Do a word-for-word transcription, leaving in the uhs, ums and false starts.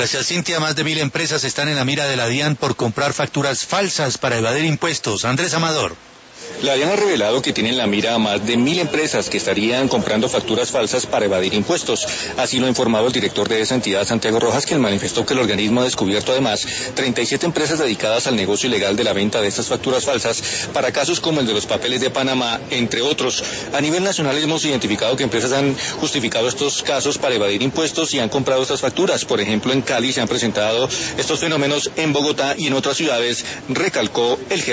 Gracias, Cintia. Más de mil empresas están en la mira de la DIAN por comprar facturas falsas para evadir impuestos. Andrés Amador. La DIAN ha revelado que tienen en la mira a más de mil empresas que estarían comprando facturas falsas para evadir impuestos. Así lo ha informado el director de esa entidad, Santiago Rojas, quien manifestó que el organismo ha descubierto además treinta y siete empresas dedicadas al negocio ilegal de la venta de estas facturas falsas para casos como el de los papeles de Panamá, entre otros. A nivel nacional hemos identificado que empresas han justificado estos casos para evadir impuestos y han comprado estas facturas. Por ejemplo, en Cali se han presentado estos fenómenos, en Bogotá y en otras ciudades, recalcó el jefe.